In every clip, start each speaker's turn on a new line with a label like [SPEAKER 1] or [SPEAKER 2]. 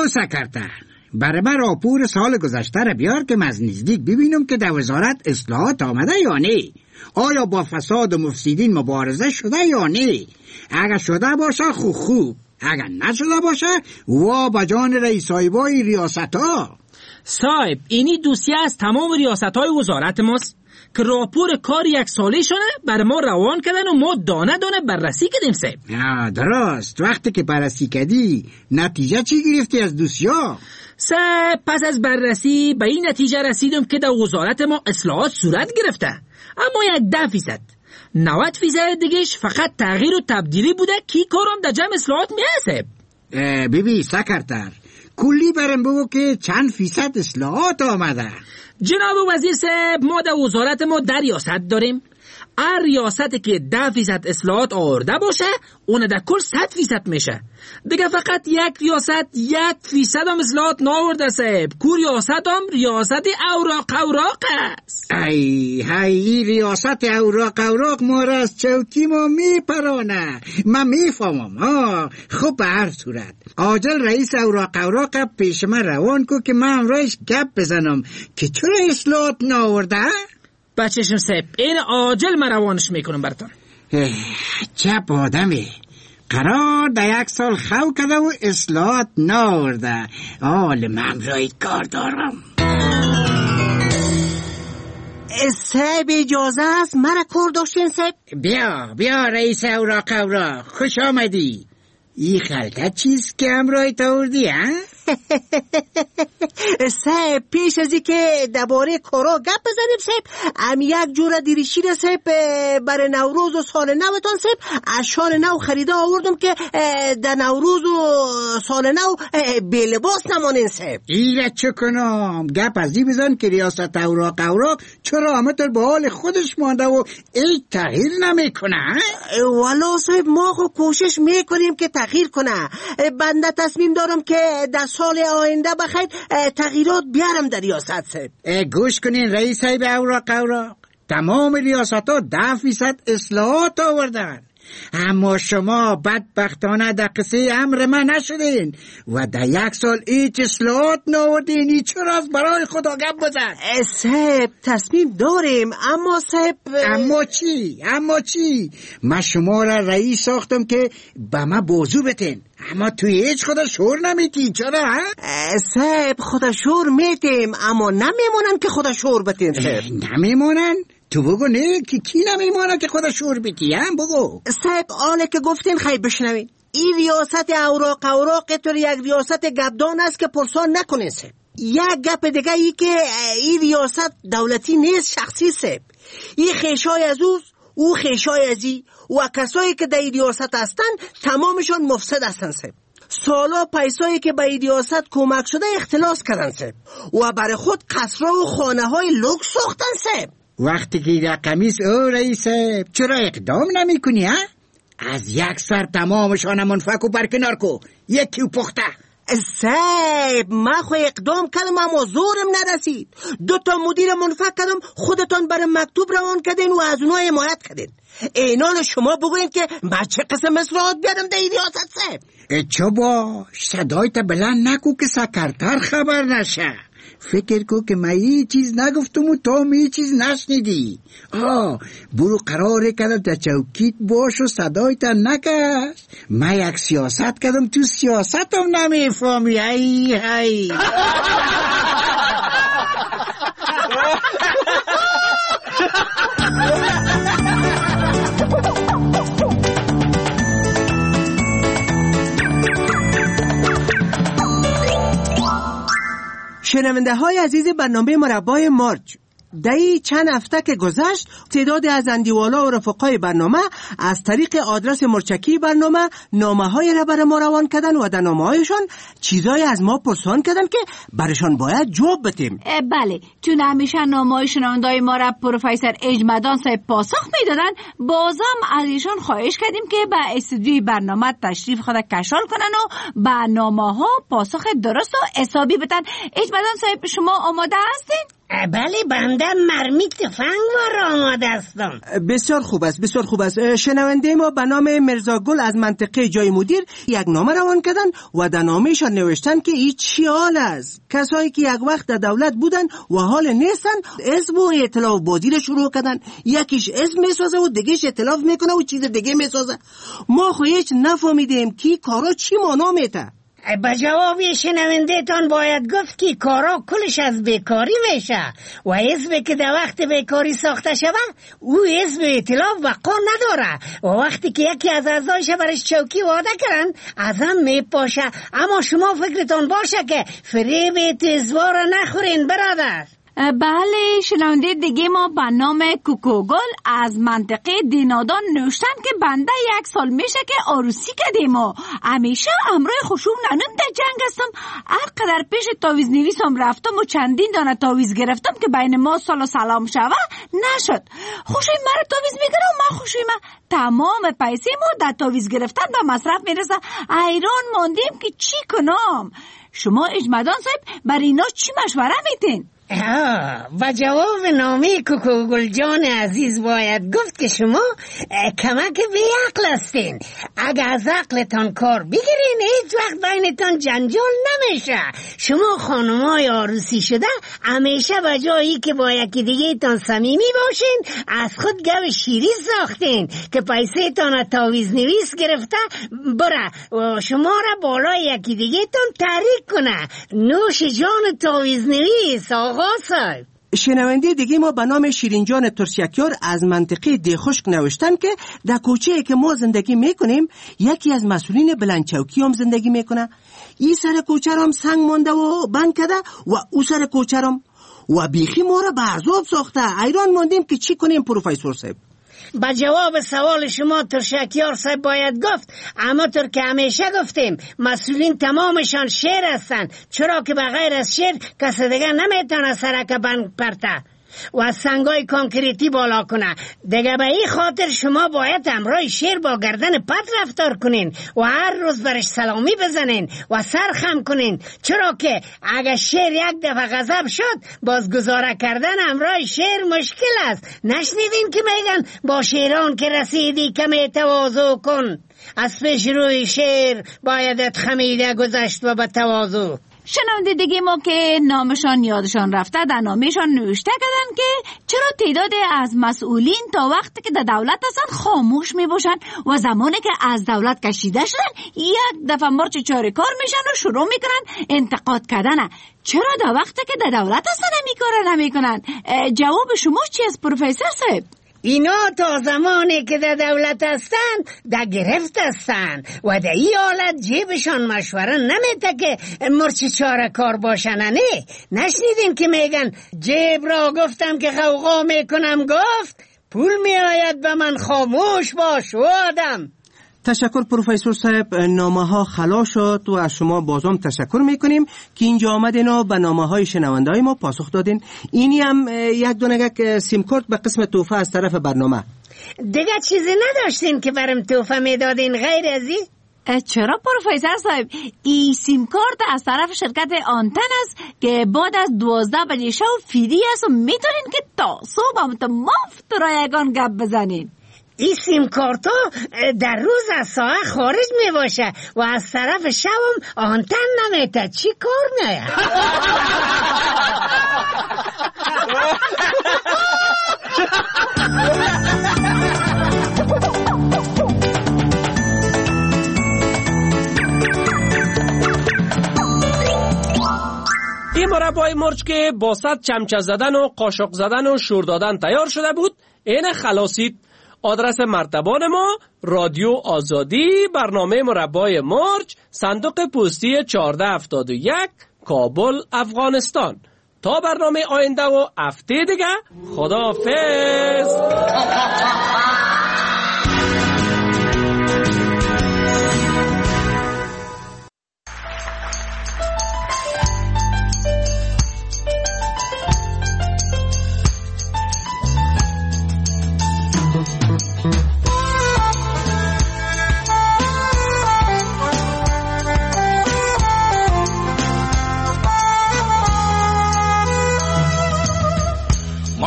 [SPEAKER 1] سکرتر، برای من راپور سال گذشته را بیار که از نزدیک ببینم که در وزارت اصلاحات آمده یا نه. آیا با فساد و مفسدین مبارزه شده یا نه؟ اگر شده باشه خوب، اگر نشده باشه وا با جان رئیسایبای ریاست ها.
[SPEAKER 2] صاحب اینی دوسیه از تمام ریاست های وزارت ماست که راپور کار 1 ساله شونه بر ما روان کردن و ما دانه دانه بررسی کردیم صاحب.
[SPEAKER 1] درست. وقتی که بررسی کردی نتیجه چی گرفتی از دوسیه؟
[SPEAKER 2] صاحب پس از بررسی به این نتیجه رسیدم که در وزارت ما اصلاحات صورت گرفته، اما 10%. 90% دیگهش فقط تغییر و تبدیلی بوده که کارم در جمع اصلاحات میاسه.
[SPEAKER 1] ببین سکرتر، کلی برم بگو که چند فیصد اصلاحات آمده؟
[SPEAKER 2] جناب وزیر صاحب، ما در وزارت ما 10 ریاست داریم. هر ریاستی که 10% اصلاحات آورده باشه اون در کل 100% میشه. دیگه فقط 1 ریاست 1% هم اصلاحات ناورده صاحب. کو ریاست هم ریاست اوراق است.
[SPEAKER 1] ای ریاست اوراق ما را از چوکی ما میپرانه. من میفهمم. خب به هر صورت عاجل رئیس اوراق پیش من روان کو که من امرایش گپ بزنم که چرا اصلاحات ناورده.
[SPEAKER 2] بچه‌شون صاحب این عاجل من روانش میکنم براتون.
[SPEAKER 1] چپ آدمه قرار در 1 سال خو کرده و اصلاحات ناورده. من رای کار دارم.
[SPEAKER 3] صاحب اجازه است مرا کار داشتین صاحب؟
[SPEAKER 1] بیا رئیس اوراق خوش آمدی. این خلقت چیز که همراهی تاوردی ها؟
[SPEAKER 3] صاحب پیش ازی که درباره کارا گپ بزنیم صاحب، 1 جور دیریشیر صاحب برای نوروز و سال نوتان صاحب از شال نو خریده آوردم که در نوروز و سال نو بی لباس نمانین صاحب.
[SPEAKER 1] ایره چه کنم؟ گپ ازی بزن که ریاست اوراق چرا همتر به حال خودش مانده و ای تغییر نمیکنه؟
[SPEAKER 3] والا صاحب ما خو کوشش میکنیم که تغییر کنه. بنده تصمیم دارم که در سال آینده بخیر تغییرات بیارم در ریاست صاحب.
[SPEAKER 1] گوش کنین رئیس صاحب اوراق تمام ریاست ها 10% اصلاحات آوردن، اما شما بدبختانه در قصه امر من نشدین و در 1 سال هیچ اصلاحات ناوردین. چرا از برای خدا گپ بزن؟
[SPEAKER 3] صاحب تصمیم داریم اما صاحب
[SPEAKER 1] اما چی؟ من شما را رئیس ساختم که به من بازو بتین، اما توی هیچ خدا شور نمیتی. چرا؟
[SPEAKER 3] صاحب خدا شور میتیم اما نمیمونن که خدا شور بتین صاحب.
[SPEAKER 1] نمیمونن؟ تو بگو نه که کی نمیمونه که خدا شور بیتی هم بگو.
[SPEAKER 3] صاحب آله که گفتین خیلی بشنوین، این ریاست اوراق طور 1 ریاست گبدان است که پرسان نکنین صاحب. 1 گپ دیگه ای که این ریاست دولتی نیست، شخصی صاحب. این خیشای از او خیشای ازی و کسایی که در این ریاست هستن تمامشان مفسد هستن صاحب. سالا پیسایی که به این ریاست کمک شده اختلاس کردن صاحب و برای خود قصرها و خانه های لوکس ساختن صاحب.
[SPEAKER 1] وقتی که رقمیس رئیس چرا اقدام نمی کنی ها؟ از 1 سر تمامشان منفک و برکنار کو، یکی و پخته.
[SPEAKER 3] صاحب من خو اقدام کردم اما زورم نرسید. 2 تا مدیر منفک کردم، خودتان برای مکتوب روان کردین و از اونها حمایت کردین. اینال شما بگوین که من چه قسم اصلاحات بیارم در این ریاست صاحب.
[SPEAKER 1] چه باش صدایت بلند نکو که سکرتر خبر نشه. فکر کو که من یه چیز نگفتم و تو یه چیز نشنیدی. برو قراره کردم در چوکیت باش و صدایت نکش. من 1 سیاست کردم تو سیاستم نمیفهمی. ای
[SPEAKER 3] شنونده های عزیز برنامه مربای مارج، در این چند هفته که گذشت تعدادی از اندیوالا و رفقای برنامه از طریق آدرس مرچکی برنامه نامه های را برای ما روان کردن و در نامه هایشان چیزایی از ما پرسان کردن که برشان باید جواب بدیم.
[SPEAKER 4] بله، چون همیشه نامه های شنوندای ما را پروفسور اجمدان صاحب پاسخ میدادن، بازم از ایشان خواهش کردیم که به استودیوی برنامه تشریف خود کشال کنن و به نامه ها پاسخ درست و حسابی بدن. اجمدان صاحب شما آماده هستین؟
[SPEAKER 3] بله بنده مرمی تفنگ وار آماده هستم.
[SPEAKER 5] بسیار خوب است، بسیار خوب است. شنونده ما به نام مرزا گل از منطقه جای مدیر یک نامه روان کردن و در نامه‌شان نوشتن که این چی حال است. کسایی که یک وقت در دولت بودن و حال نیستن اسم و اطلاف بازی رو شروع کردن. یکیش اسم میسازه و دیگهش اطلاف میکنه و چیز دیگه میسازه. ما خو هیچ نفهمیدیم که کارا چی معنا میته.
[SPEAKER 3] به جواب شنونده تان باید گفت که کارا کلش از بیکاری میشه و حزبی که در وقت بیکاری ساخته شود او حزب ائتلاف وقار نداره و وقتی که یکی از اعضایش برش چوکی وعده کردن از هم میپاشه. اما شما فکرتان باشه که فریب تیزوار نخورین برادر.
[SPEAKER 4] بله شنونده دیگه ما به نام کوکوگل از منطقه دینادان نوشتن که بنده 1 سال میشه که عروسی کردیم و همیشه امروی خوشوم ننم در جنگ هستم. هر قدر پیش تاویز نویسم رفتم و چندین دانه تاویز گرفتم که بین ما سال و سلام شوه نشد. خوشوی مرا تاویز میگیره و من خوشوی من تمام پیسه ما در تاویز گرفتن به مصرف میرسه. حیران ماندیم که چی کنم. شما اجمدان صاحب بر اینا چی مشوره میتین؟
[SPEAKER 3] و جواب نامه کوکوگل جان عزیز باید گفت که شما کمک بی عقل هستین. اگه از عقلتان کار بگیرین هیچ وقت بینتان جنجال نمیشه. شما خانمای عروسی شده همیشه به جایی که با یکی دیگه تان صمیمی باشین از خود گو شیری ساختین که پیسه تان تاویز نویس گرفته بره و شما را بالای یکی دیگه تان تحریک کنه. نوش جان تاویز نویس آقا صاحب.
[SPEAKER 5] شنونده دیگه ما به نام شیرینجان ترسیکیار از منطقه دیخشک نوشتن که در کوچه که ما زندگی میکنیم یکی از مسئولین بلندچوکی هم زندگی میکنه. این سر کوچه هم سنگ مانده و بند کرده و او سر کوچه هم و بیخی ما را به عذاب ساخته. حیران ماندیم که چی کنیم پروفسور صاحب.
[SPEAKER 3] با جواب سوال شما ترشکیار صاحب باید گفت اما طور که همیشه گفتیم مسئولین تمامشان شیر هستن، چرا که بغیر از شیر کسی دیگه نمیتونه سرک بند پرته و سنگای کنکریتی بالا کنه. دیگه به این خاطر شما باید همراه شیر با گردن پت رفتار کنین و هر روز برش سلامی بزنین و سر خم کنین، چرا که اگه شیر یک دفعه غضب شد باز گزاره کردن همراه شیر مشکل است. نشنیدین که میگن با شیران که رسیدی کمی تواضع کن، از پیش روی شیر بایدت خمیده گذشت و به تواضع.
[SPEAKER 4] شنونده دیگه ما که نامشان یادشان رفته در نامشان نوشته کردن که چرا تعداد از مسئولین تا وقتی که در دولت هستن خاموش می باشن و زمانی که از دولت کشیده شدن یک دفعه مرچ چاره کار میشن و شروع میکنن انتقاد کردن. چرا در وقتی که در دولت هستن کار نمیکنن؟ جواب شما چی است پروفسور صاحب؟
[SPEAKER 3] اینا تا زمانی که در دولت هستن در گرفت هستن و در این حالت جیبشان مشوره نمیده که مرچ چاره کار باشن. نه نشنیدین که میگن جیب را گفتم که غوغا میکنم گفت پول میآید به من خاموش باش و آدم.
[SPEAKER 5] تشکر پروفسور صاحب، نامه ها خلاص شد و از شما بازم تشکر میکنیم که اینجا آمدین و به نامه های شنونده های ما پاسخ دادین. اینی هم یک دونگک سیم کارت به قسم توفه از طرف برنامه.
[SPEAKER 3] دیگه چیزی نداشتین که برم توفه میدادین غیر ازی؟
[SPEAKER 4] چرا پروفسور صاحب؟ این سیم کارت از طرف شرکت آنتن است که بعد از 12 بجه شب فری است و میتونین که تا صبح هم مفت رایگان گپ بزنین.
[SPEAKER 3] این سیم کارتو در روز از ساعت خارج می باشه و از طرف شبم آنتن نمیته. چی کار میه؟
[SPEAKER 2] این مربای مرچ که با 100 چمچه زدن و قاشق زدن و شور دادن تیار شده بود این خلاصید. آدرس مرتبان ما رادیو آزادی، برنامه مربای مرچ، صندوق پستی 1471 کابل افغانستان. تا برنامه آینده و هفته دیگه خداحافظ.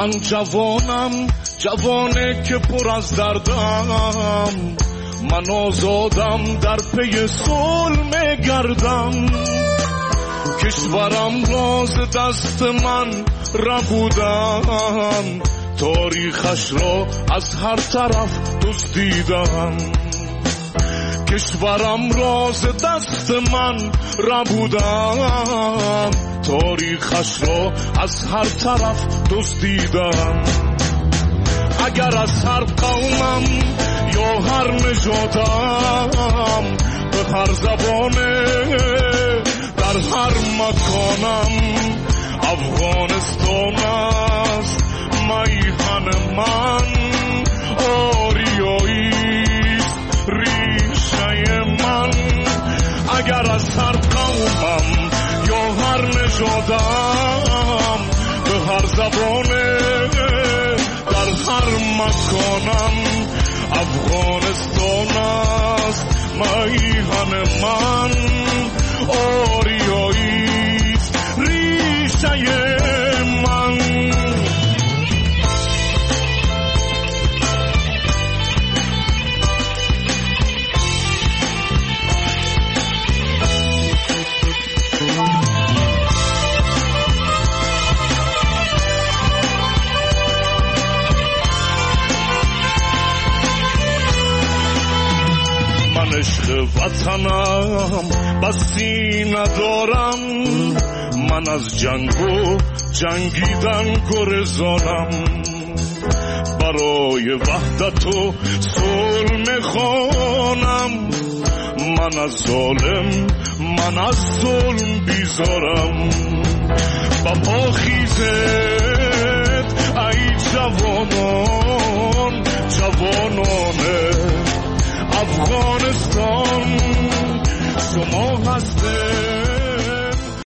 [SPEAKER 6] من جوانم، جوانه که پر از دردم، من آزادم در پی صلح گردم. کشورم راز دست من ربودم، تاریخش را از هر طرف دزدیدم. کشورم راز دست من ربودم، تاریخش را از هر طرف دزدیدم. اگر از هر قومم یا هر نژادم، به هر زبانه در هر مکانم، افغانستان است میهن من. آریاییست ریشه من. اگر از هر قومم یا هر نژادم، به هر زبانه در هر مکانم، افغانستان است میهن من. آریاییست ریشه من. عشق وطنم بسی ندارم، من از جنگ و جنگیدن گرزانم. برای وحدت و صلح میخوانم، من از ظالم، من از ظلم بیزارم. با پا خیزد ای جوانان، جوانان افغانستان، شما هستید